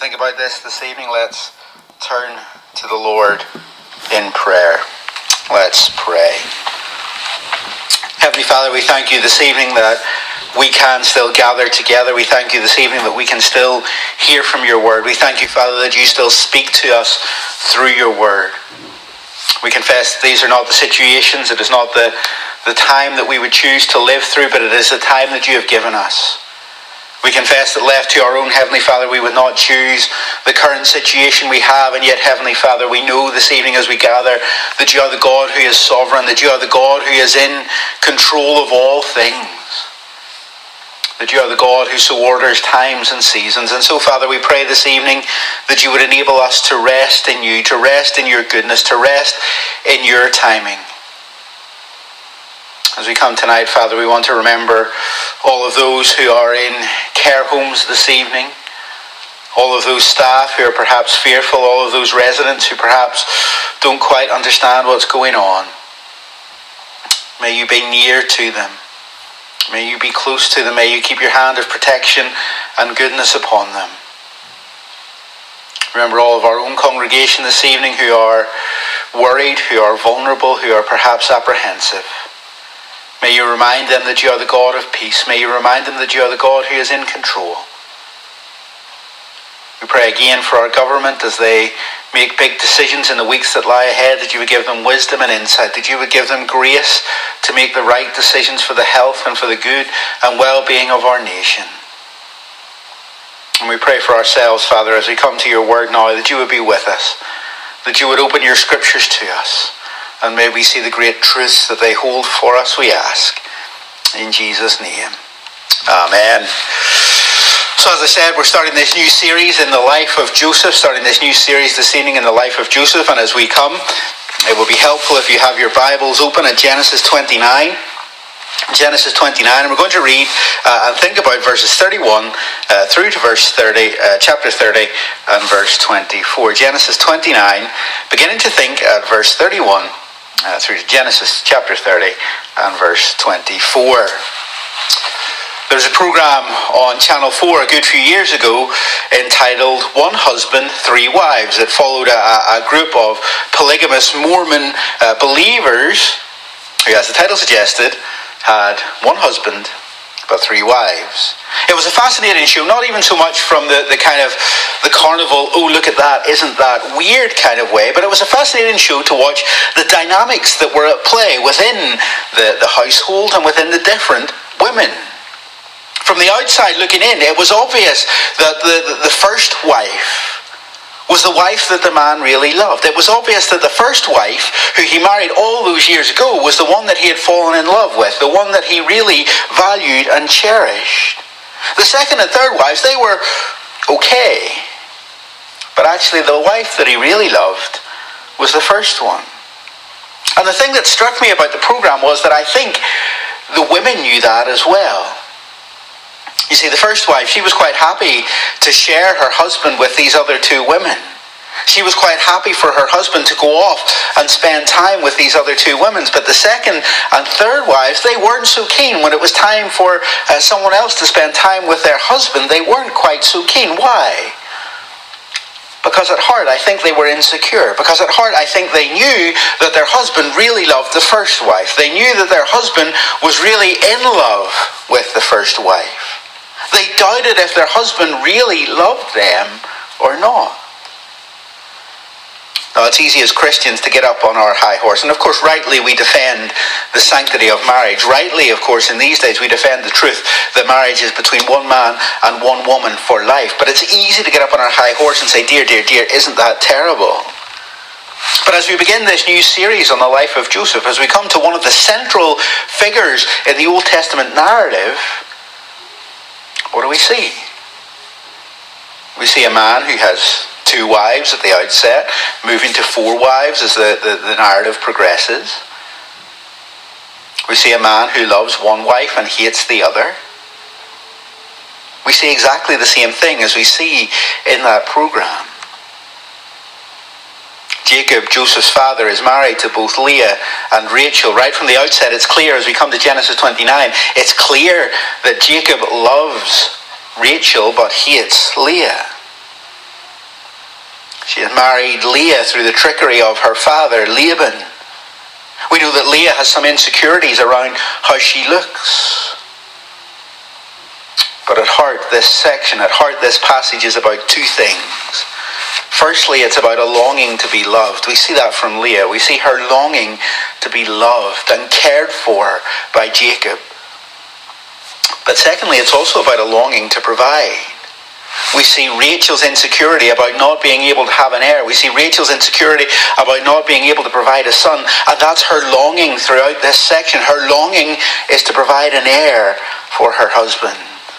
think about this evening, let's turn to the Lord in prayer. Let's pray. Heavenly Father, we thank you this evening that we can still gather together. We thank you this evening that we can still hear from your word. We thank you, Father, that you still speak to us through your word. We confess that these are not the situations, it is not the time that we would choose to live through, but it is the time that you have given us. We confess that left to our own Heavenly Father, we would not choose the current situation we have, and yet, Heavenly Father, we know this evening as we gather that you are the God who is sovereign, that you are the God who is in control of all things, that you are the God who so orders times and seasons. And so, Father, we pray this evening that you would enable us to rest in you, to rest in your goodness, to rest in your timing. As we come tonight, Father, we want to remember all of those who are in care homes this evening, all of those staff who are perhaps fearful, all of those residents who perhaps don't quite understand what's going on. May you be near to them. May you be close to them. May you keep your hand of protection and goodness upon them. Remember all of our own congregation this evening who are worried, who are vulnerable, who are perhaps apprehensive. May you remind them that you are the God of peace. May you remind them that you are the God who is in control. We pray again for our government as they make big decisions in the weeks that lie ahead, that you would give them wisdom and insight, that you would give them grace to make the right decisions for the health and for the good and well-being of our nation. And we pray for ourselves, Father, as we come to your word now, that you would be with us, that you would open your scriptures to us. And may we see the great truths that they hold for us, we ask. In Jesus' name. Amen. So as I said, we're starting this new series in the life of Joseph, starting this new series this evening in the life of Joseph. And as we come, it will be helpful if you have your Bibles open at Genesis 29. Genesis 29, and we're going to read and think about verses 31 through to verse 30, chapter 30 and verse 24. Genesis 29, beginning to think at verse 31. Through to Genesis chapter 30 and verse 24. There's a program on Channel 4 a good few years ago entitled One Husband, Three Wives. It followed a group of polygamous Mormon believers who, as the title suggested, had one husband but three wives. It was a fascinating show, not even so much from the kind of the carnival, oh look at that, isn't that weird kind of way, but it was a fascinating show to watch the dynamics that were at play within the household and within the different women. From the outside looking in, it was obvious that the first wife was the wife that the man really loved. It was obvious that the first wife, who he married all those years ago, was the one that he had fallen in love with, the one that he really valued and cherished. The second and third wives, they were okay. But actually the wife that he really loved was the first one. And the thing that struck me about the program was that I think the women knew that as well. You see, the first wife, she was quite happy to share her husband with these other two women. She was quite happy for her husband to go off and spend time with these other two women. But the second and third wives, they weren't so keen. When it was time for someone else to spend time with their husband, they weren't quite so keen. Why? Because at heart, I think they were insecure. Because at heart, I think they knew that their husband really loved the first wife. They knew that their husband was really in love with the first wife. They doubted if their husband really loved them or not. Now, it's easy as Christians to get up on our high horse. And of course, rightly we defend the sanctity of marriage. Rightly, of course, in these days we defend the truth that marriage is between one man and one woman for life. But it's easy to get up on our high horse and say, dear, dear, dear, isn't that terrible? But as we begin this new series on the life of Joseph, as we come to one of the central figures in the Old Testament narrative, what do we see? We see a man who has two wives at the outset, moving to four wives as the narrative progresses. We see a man who loves one wife and hates the other. We see exactly the same thing as we see in that program. Jacob, Joseph's father, is married to both Leah and Rachel. Right from the outset, it's clear as we come to Genesis 29, it's clear that Jacob loves Rachel but hates Leah. She had married Leah through the trickery of her father, Laban. We know that Leah has some insecurities around how she looks. But at heart, this passage is about two things. Firstly, it's about a longing to be loved. We see that from Leah. We see her longing to be loved and cared for by Jacob. But secondly, it's also about a longing to provide. We see Rachel's insecurity about not being able to have an heir. We see Rachel's insecurity about not being able to provide a son. And that's her longing throughout this section. Her longing is to provide an heir for her husband.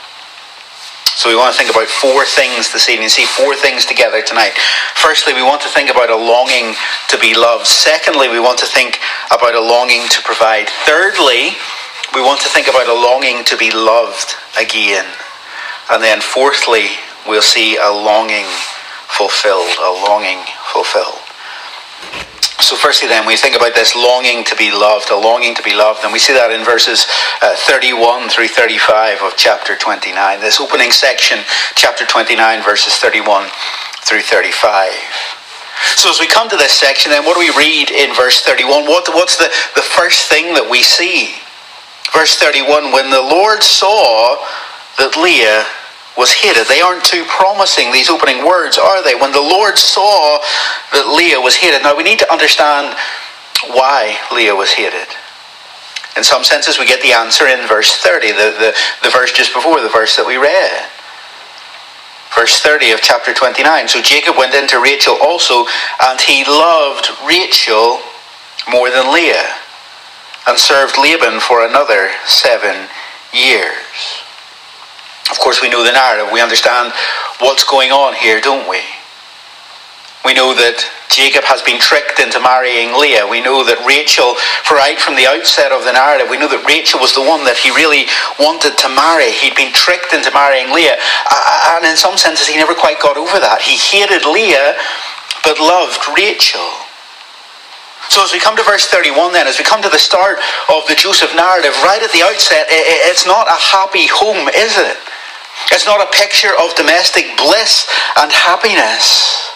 So we want to think about four things this evening. See four things together tonight. Firstly, we want to think about a longing to be loved. Secondly, we want to think about a longing to provide. Thirdly, we want to think about a longing to be loved again. And then fourthly, we'll see a longing fulfilled. A longing fulfilled. So firstly then, we think about this longing to be loved, a longing to be loved. And we see that in verses 31 through 35 of chapter 29. This opening section, chapter 29, verses 31 through 35. So as we come to this section, then what do we read in verse 31? What's the first thing that we see? Verse 31, when the Lord saw that Leah was hated. They aren't too promising, these opening words, are they? When the Lord saw that Leah was hated. Now we need to understand why Leah was hated. In some senses we get the answer in verse 30, the verse just before the verse that we read. Verse 30 of chapter 29. So Jacob went into Rachel also, and he loved Rachel more than Leah, and served Laban for another 7 years. Of course, we know the narrative. We understand what's going on here, don't we? We know that Jacob has been tricked into marrying Leah. We know that Rachel, right from the outset of the narrative, we know that Rachel was the one that he really wanted to marry. He'd been tricked into marrying Leah. And in some senses, he never quite got over that. He hated Leah, but loved Rachel. So as we come to verse 31 then, as we come to the start of the Joseph narrative, right at the outset, it's not a happy home, is it? It's not a picture of domestic bliss and happiness.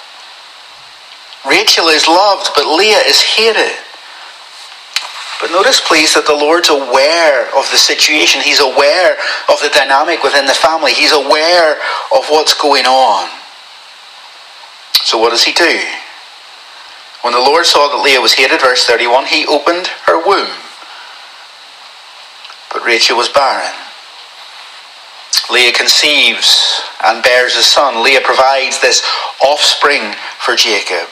Rachel is loved, but Leah is hated. But notice, please, that the Lord's aware of the situation. He's aware of the dynamic within the family. He's aware of what's going on. So what does he do? When the Lord saw that Leah was hated, verse 31, he opened her womb. But Rachel was barren. Leah conceives and bears a son. Leah provides this offspring for Jacob.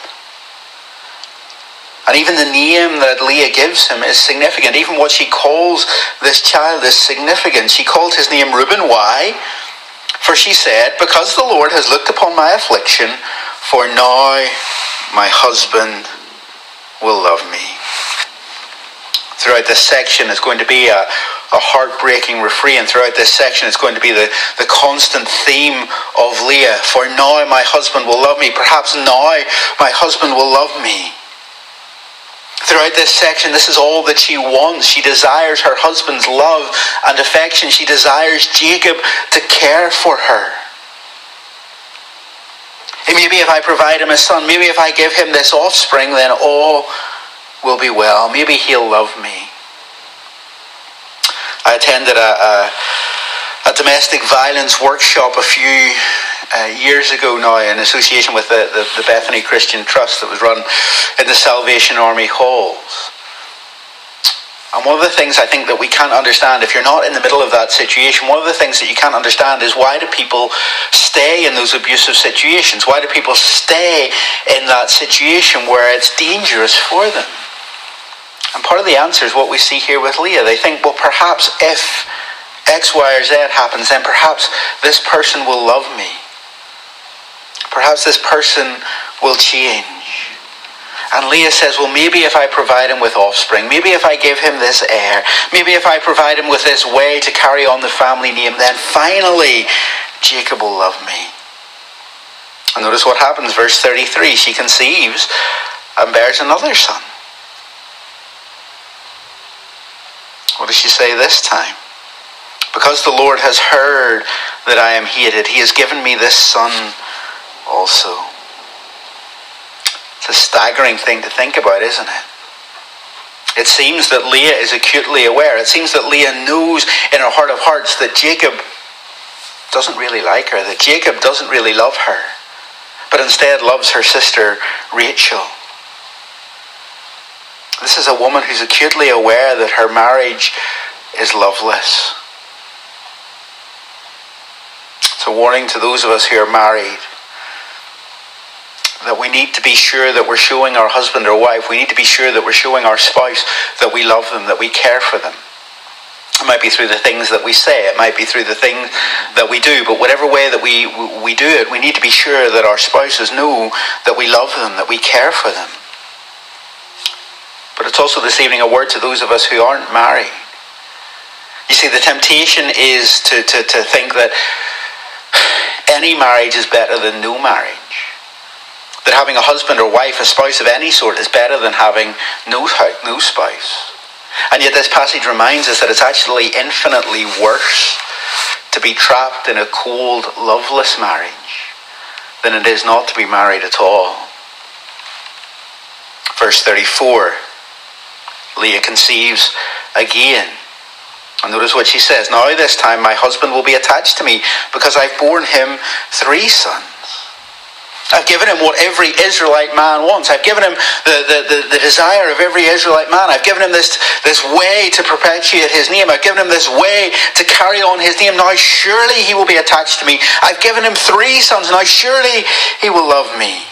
And even the name that Leah gives him is significant. Even what she calls this child is significant. She called his name Reuben. Why? For she said, because the Lord has looked upon my affliction, for now my husband will love me. Throughout this section is going to be a heartbreaking refrain. Throughout this section is going to be the constant theme of Leah. For now my husband will love me. Perhaps now my husband will love me. Throughout this section, this is all that she wants. She desires her husband's love and affection. She desires Jacob to care for her. And maybe if I provide him a son, maybe if I give him this offspring, then all will be well. Maybe he'll love me. I attended a domestic violence workshop a few years ago now in association with the Bethany Christian Trust that was run in the Salvation Army halls. And one of the things I think that we can't understand, if you're not in the middle of that situation, one of the things that you can't understand is why do people stay in those abusive situations? Why do people stay in that situation where it's dangerous for them? And part of the answer is what we see here with Leah. They think, well, perhaps if X, Y, or Z happens, then perhaps this person will love me. Perhaps this person will change. And Leah says, well, maybe if I provide him with offspring, maybe if I give him this heir, maybe if I provide him with this way to carry on the family name, then finally Jacob will love me. And notice what happens, verse 33. She conceives and bears another son. What does she say this time? Because the Lord has heard that I am hated, he has given me this son also. It's a staggering thing to think about, isn't it? It seems that Leah is acutely aware. It seems that Leah knows in her heart of hearts that Jacob doesn't really like her, that Jacob doesn't really love her, but instead loves her sister Rachel. This is a woman who's acutely aware that her marriage is loveless. It's a warning to those of us who are married that we need to be sure that we're showing our husband or wife, we need to be sure that we're showing our spouse that we love them, that we care for them. It might be through the things that we say, it might be through the things that we do, but whatever way that we do it, we need to be sure that our spouses know that we love them, that we care for them. But it's also this evening a word to those of us who aren't married. You see, the temptation is to think that any marriage is better than no marriage. That having a husband or wife, a spouse of any sort, is better than having no spouse. And yet this passage reminds us that it's actually infinitely worse to be trapped in a cold, loveless marriage than it is not to be married at all. Verse 34, Leah conceives again. And notice what she says. Now this time my husband will be attached to me because I've borne him 3 sons. I've given him what every Israelite man wants. I've given him the desire of every Israelite man. I've given him this way to perpetuate his name. I've given him this way to carry on his name. Now surely he will be attached to me. I've given him 3 sons. Now surely he will love me.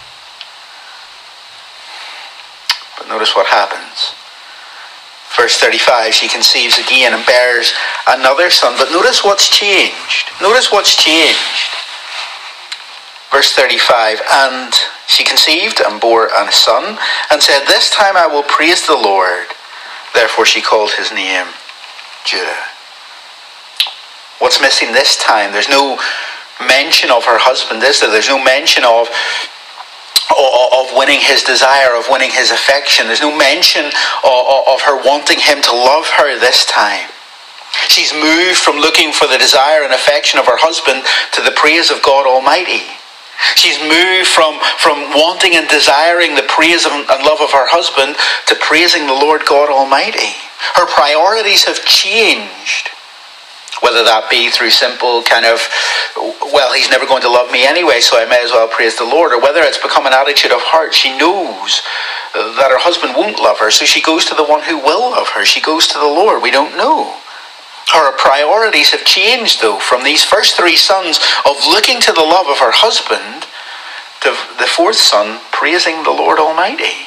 But notice what happens. Verse 35, she conceives again and bears another son. But notice what's changed. Notice what's changed. Verse 35, and she conceived and bore a son, and said, this time I will praise the Lord. Therefore she called his name Judah. What's missing this time? There's no mention of her husband, is there? There's no mention of winning his desire, of winning his affection. There's no mention of her wanting him to love her this time. She's moved from looking for the desire and affection of her husband to the praise of God Almighty. She's moved from wanting and desiring the praise and love of her husband to praising the Lord God Almighty. Her priorities have changed. Whether that be through simple kind of, well, he's never going to love me anyway, so I may as well praise the Lord. Or whether it's become an attitude of heart. She knows that her husband won't love her, so she goes to the one who will love her. She goes to the Lord. We don't know. Her priorities have changed, though, from these first 3 sons of looking to the love of her husband to the 4th son praising the Lord Almighty.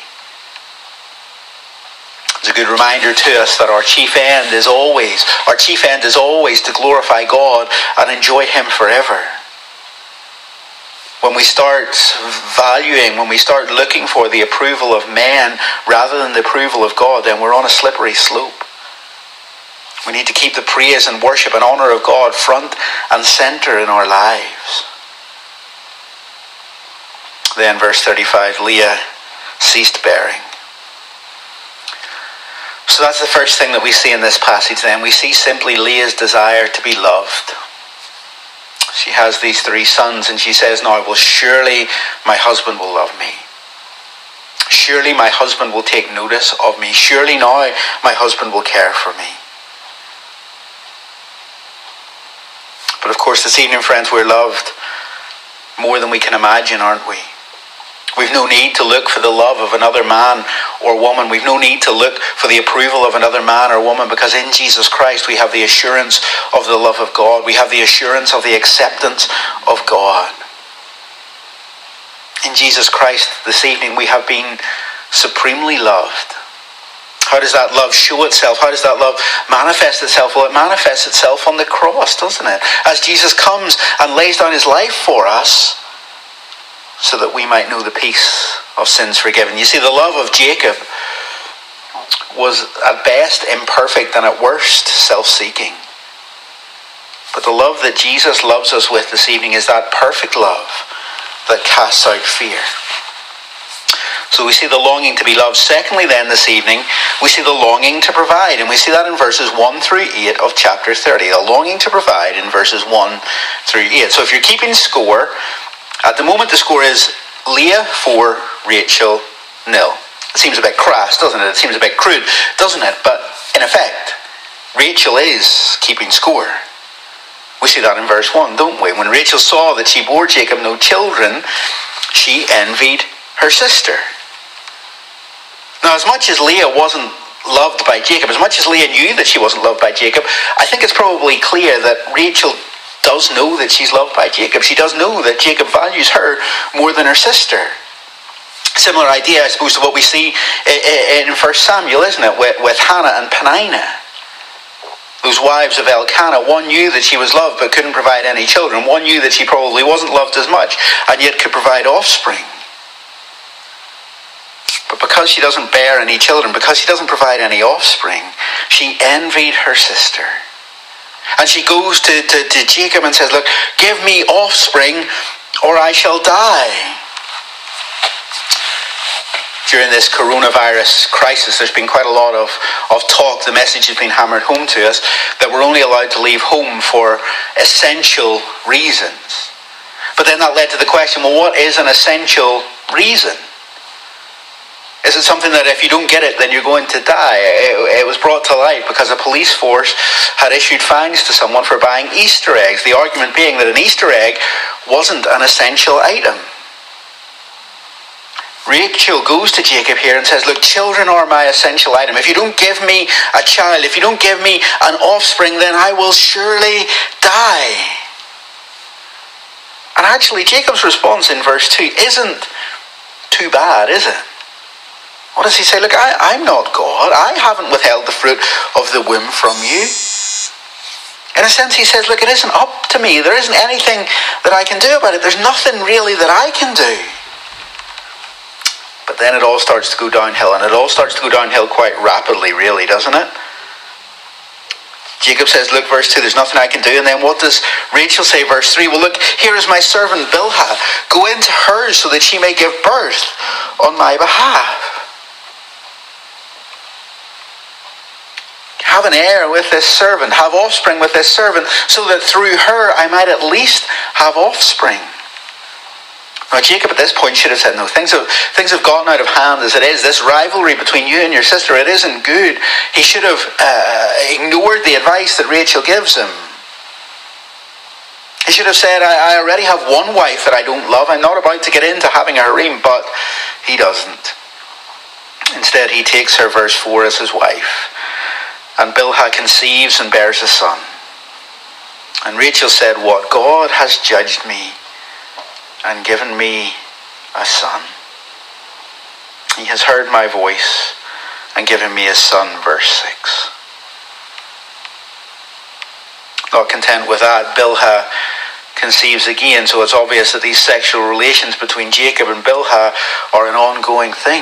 It's a good reminder to us that our chief end is always to glorify God and enjoy Him forever. When we start valuing, when we start looking for the approval of men rather than the approval of God, then we're on a slippery slope. We need to keep the praise and worship and honour of God front and centre in our lives. Then verse 35, Leah ceased bearing. So that's the first thing that we see in this passage then. We see simply Leah's desire to be loved. She has these 3 sons and she says, now, well, surely my husband will love me. Surely my husband will take notice of me. Surely now my husband will care for me. But of course this evening, friends, we're loved more than we can imagine, aren't we? We've no need to look for the love of another man or woman. We've no need to look for the approval of another man or woman, because in Jesus Christ we have the assurance of the love of God. We have the assurance of the acceptance of God. In Jesus Christ this evening we have been supremely loved. How does that love show itself? How does that love manifest itself? Well, it manifests itself on the cross, doesn't it? As Jesus comes and lays down his life for us so that we might know the peace of sins forgiven. You see, the love of Jacob was at best imperfect and at worst self-seeking. But the love that Jesus loves us with this evening is that perfect love that casts out fear. So we see the longing to be loved. Secondly then, this evening, we see the longing to provide. And we see that in verses 1 through 8 of chapter 30. The longing to provide in verses 1 through 8. So if you're keeping score, at the moment the score is Leah 4, Rachel nil. It seems a bit crass, doesn't it? It seems a bit crude, doesn't it? But in effect, Rachel is keeping score. We see that in verse 1, don't we? When Rachel saw that she bore Jacob no children, she envied her sister. Now, as much as Leah wasn't loved by Jacob, as much as Leah knew that she wasn't loved by Jacob, I think it's probably clear that Rachel does know that she's loved by Jacob. She does know that Jacob values her more than her sister. Similar idea, I suppose, to what we see in 1 Samuel, isn't it? With Hannah and Peninnah. Those wives of Elkanah, one knew that she was loved but couldn't provide any children. One knew that she probably wasn't loved as much and yet could provide offspring. But because she doesn't bear any children, because she doesn't provide any offspring, she envied her sister. And she goes to Jacob and says, look, give me offspring or I shall die. During this coronavirus crisis, there's been quite a lot of talk. The message has been hammered home to us that we're only allowed to leave home for essential reasons. But then that led to the question, well, what is an essential reason? Is it something that if you don't get it, then you're going to die? It was brought to light because a police force had issued fines to someone for buying Easter eggs. The argument being that an Easter egg wasn't an essential item. Rachel goes to Jacob here and says, look, children are my essential item. If you don't give me a child, if you don't give me an offspring, then I will surely die. And actually, Jacob's response in verse 2 isn't too bad, is it? What does he say? Look, I'm not God. I haven't withheld the fruit of the womb from you. In a sense, he says, look, it isn't up to me. There isn't anything that I can do about it. There's nothing really that I can do. But then it all starts to go downhill, and it all starts to go downhill quite rapidly, really, doesn't it? Jacob says, look, verse 2, there's nothing I can do. And then what does Rachel say, verse 3? Well, look, here is my servant Bilhah. Go into her so that she may give birth on my behalf. Have an heir with this servant, have offspring with this servant, so that through her I might at least have offspring. Now, Jacob at this point should have said, no, things have gone out of hand as it is. This rivalry between you and your sister, it isn't good. He should have ignored the advice that Rachel gives him. He should have said, I already have one wife that I don't love. I'm not about to get into having a harem, but he doesn't. Instead, he takes her, verse 4, as his wife. And Bilhah conceives and bears a son. And Rachel said, what? God has judged me and given me a son. He has heard my voice and given me a son, verse 6. Not content with that, Bilhah conceives again, so it's obvious that these sexual relations between Jacob and Bilhah are an ongoing thing.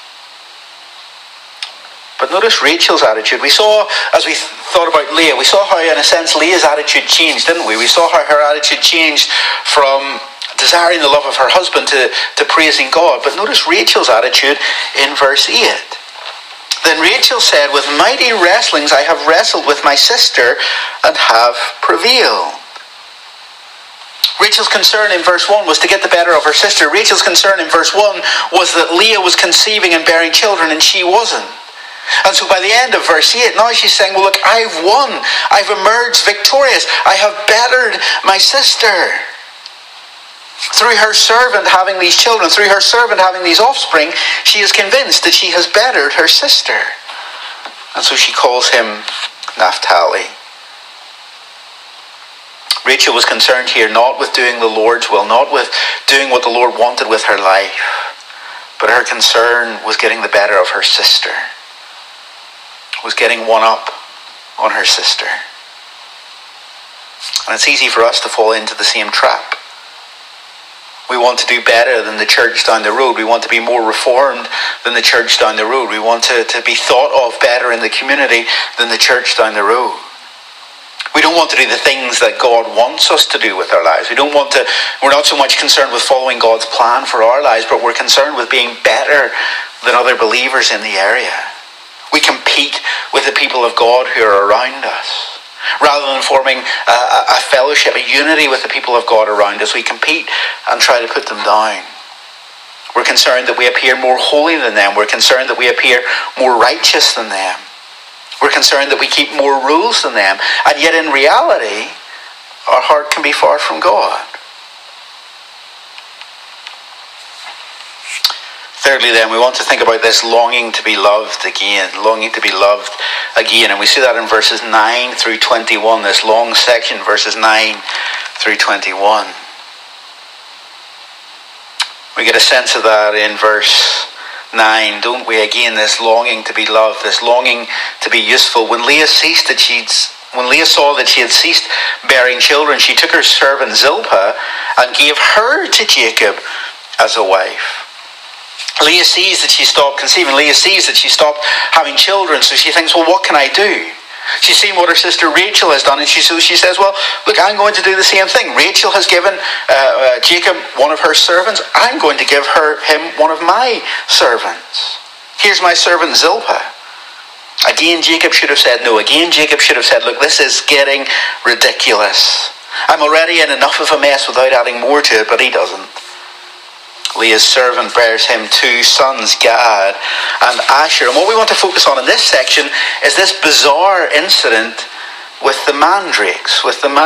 But notice Rachel's attitude. We saw, as we thought about Leah, we saw how, in a sense, Leah's attitude changed, didn't we? We saw how her attitude changed from desiring the love of her husband to praising God. But notice Rachel's attitude in verse 8. Then Rachel said, with mighty wrestlings I have wrestled with my sister and have prevailed. Rachel's concern in verse 1 was to get the better of her sister. Rachel's concern in verse 1 was that Leah was conceiving and bearing children and she wasn't. And so by the end of verse 8, now she's saying, well, look, I've won. I've emerged victorious. I have bettered my sister. Through her servant having these children, through her servant having these offspring, she is convinced that she has bettered her sister. And so she calls him Naphtali. Rachel was concerned here not with doing the Lord's will, not with doing what the Lord wanted with her life, but her concern was getting the better of her sister, was getting one up on her sister. And it's easy for us to fall into the same trap. We want to do better than the church down the road. We want to be more reformed than the church down the road. We want to be thought of better in the community than the church down the road. We don't want to do the things that God wants us to do with our lives. We're not so much concerned with following God's plan for our lives, but we're concerned with being better than other believers in the area. We compete with the people of God who are around us. Rather than forming a fellowship, a unity with the people of God around us, we compete and try to put them down. We're concerned that we appear more holy than them. We're concerned that we appear more righteous than them. We're concerned that we keep more rules than them. And yet in reality, our heart can be far from God. Thirdly then, we want to think about this longing to be loved again. Longing to be loved again. And we see that in verses 9 through 21. This long section, verses 9 through 21. We get a sense of that in verse 9, don't we? Again, this longing to be loved, this longing to be useful. When Leah saw that she had ceased bearing children, she took her servant Zilpah and gave her to Jacob as a wife. Leah sees that she stopped conceiving. Leah sees that she stopped having children. So she thinks, well, what can I do? She's seen what her sister Rachel has done. And she says, well, look, I'm going to do the same thing. Rachel has given Jacob one of her servants. I'm going to give him one of my servants. Here's my servant Zilpah. Again, Jacob should have said no. Again, Jacob should have said, look, this is getting ridiculous. I'm already in enough of a mess without adding more to it, but he doesn't. Leah's servant bears him two sons, Gad and Asher. And what we want to focus on in this section is this bizarre incident with the mandrakes.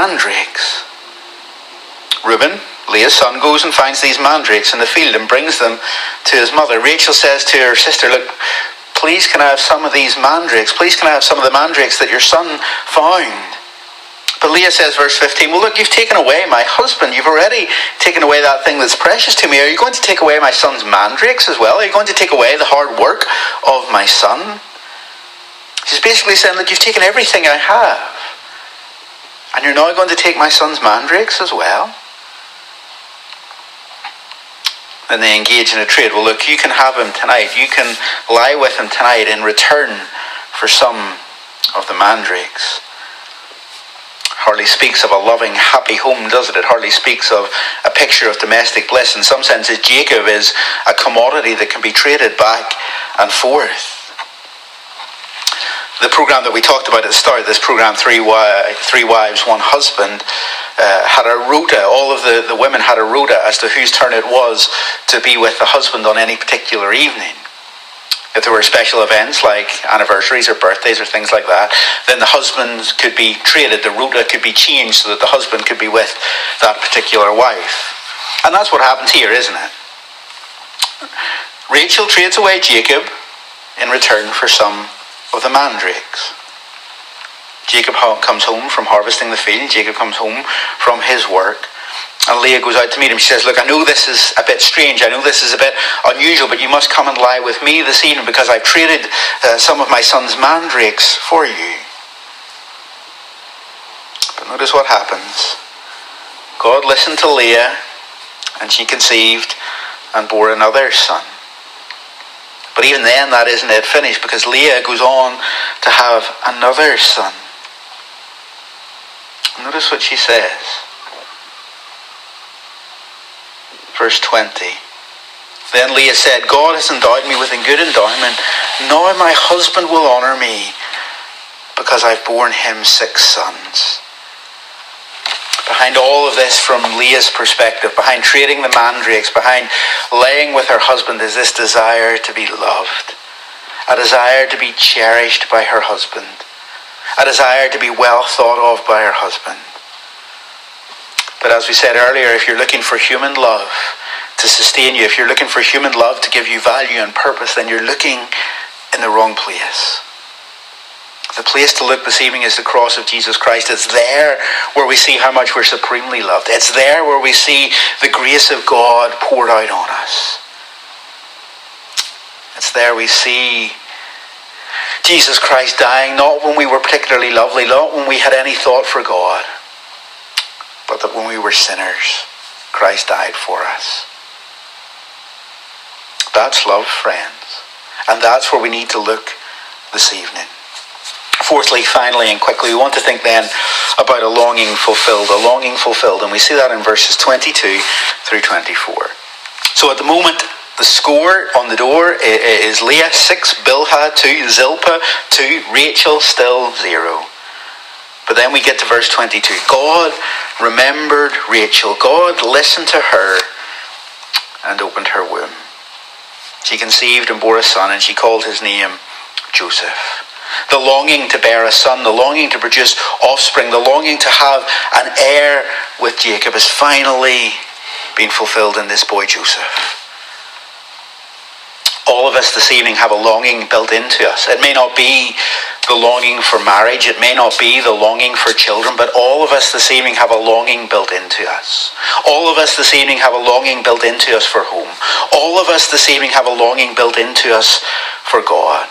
Reuben, Leah's son, goes and finds these mandrakes in the field and brings them to his mother. Rachel says to her sister, look, please can I have some of these mandrakes? Please can I have some of the mandrakes that your son found? But Leah says, verse 15, well, look, you've taken away my husband. You've already taken away that thing that's precious to me. Are you going to take away my son's mandrakes as well? Are you going to take away the hard work of my son? She's basically saying, look, you've taken everything I have. And you're now going to take my son's mandrakes as well? And they engage in a trade. Well, look, you can have him tonight. You can lie with him tonight in return for some of the mandrakes. Hardly speaks of a loving, happy home, does it? It hardly speaks of a picture of domestic bliss. In some senses, Jacob is a commodity that can be traded back and forth. The program that we talked about at the start, this program, Three Wives, One Husband, had a rota. All of the women had a rota as to whose turn it was to be with the husband on any particular evening. If there were special events like anniversaries or birthdays or things like that, then the husbands could be traded, the rota could be changed so that the husband could be with that particular wife. And that's what happens here, isn't it? Rachel trades away Jacob in return for some of the mandrakes. Jacob comes home from harvesting the field. Jacob comes home from his work. And Leah goes out to meet him. She says, look, I know this is a bit strange. I know this is a bit unusual, but you must come and lie with me this evening because I've traded some of my son's mandrakes for you. But notice what happens. God listened to Leah, and she conceived and bore another son. But even then, that isn't it finished, because Leah goes on to have another son. Notice what she says. Verse 20. Then Leah said, God has endowed me with a good endowment. Now my husband will honour me because I've borne him 6 sons. Behind all of this from Leah's perspective, behind trading the mandrakes, behind laying with her husband, is this desire to be loved. A desire to be cherished by her husband. A desire to be well thought of by her husband. But as we said earlier, if you're looking for human love to sustain you, if you're looking for human love to give you value and purpose, then you're looking in the wrong place. The place to look this evening is the cross of Jesus Christ. It's there where we see how much we're supremely loved. It's there where we see the grace of God poured out on us. It's there we see Jesus Christ dying, not when we were particularly lovely, not when we had any thought for God, but that when we were sinners, Christ died for us. That's love, friends. And that's where we need to look this evening. Fourthly, finally, and quickly, we want to think then about a longing fulfilled. And we see that in verses 22 through 24. So at the moment, the score on the door is Leah 6, Bilhah 2, Zilpah 2, Rachel still 0. But then we get to verse 22. God remembered Rachel. God listened to her and opened her womb. she conceived and bore a son, and she called his name Joseph. The longing to bear a son, the longing to produce offspring, the longing to have an heir with Jacob has finally been fulfilled in this boy Joseph. All of us this evening have a longing built into us. It may not be the longing for marriage, it may not be the longing for children, but all of us this evening have a longing built into us. All of us this evening have a longing built into us for home. All of us this evening have a longing built into us for God.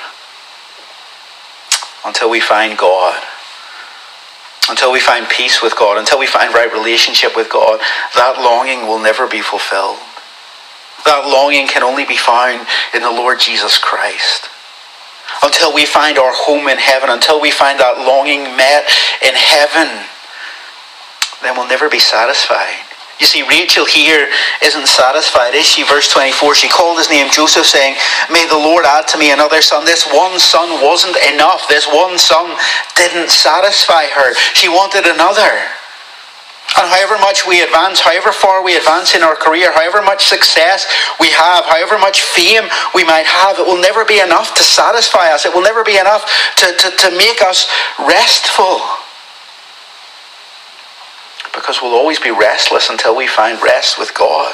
Until we find God, until we find peace with God, until we find right relationship with God, that longing will never be fulfilled. That longing can only be found in the Lord Jesus Christ. Until we find our home in heaven, until we find that longing met in heaven, then we'll never be satisfied. You see, Rachel here isn't satisfied, is she? Verse 24, she called his name Joseph, saying, "May the Lord add to me another son." This one son wasn't enough. This one son didn't satisfy her. She wanted another. And however much we advance, however far we advance in our career, however much success we have, however much fame we might have, it will never be enough to satisfy us. It will never be enough to make us restful. Because we'll always be restless until we find rest with God.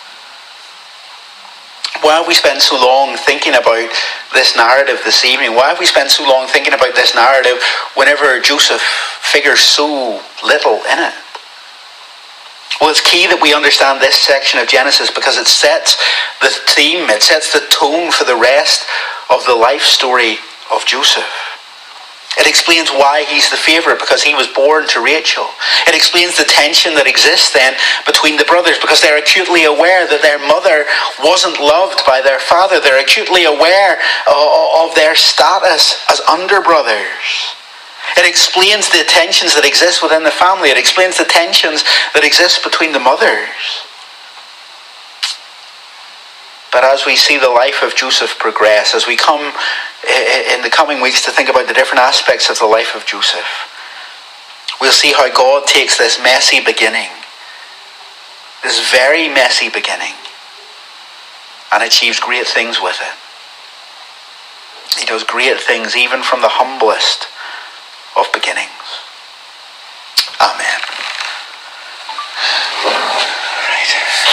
Why have we spent so long thinking about this narrative this evening? Why have we spent so long thinking about this narrative whenever Joseph figures so little in it? Well, it's key that we understand this section of Genesis because it sets the theme, it sets the tone for the rest of the life story of Joseph. It explains why he's the favourite, because he was born to Rachel. It explains the tension that exists then between the brothers, because they're acutely aware that their mother wasn't loved by their father. They're acutely aware of their status as underbrothers. It explains the tensions that exist within the family. It explains the tensions that exist between the mothers. But as we see the life of Joseph progress, as we come in the coming weeks to think about the different aspects of the life of Joseph, we'll see how God takes this messy beginning, this very messy beginning, and achieves great things with it. He does great things even from the humblest of beginnings. Amen. Right.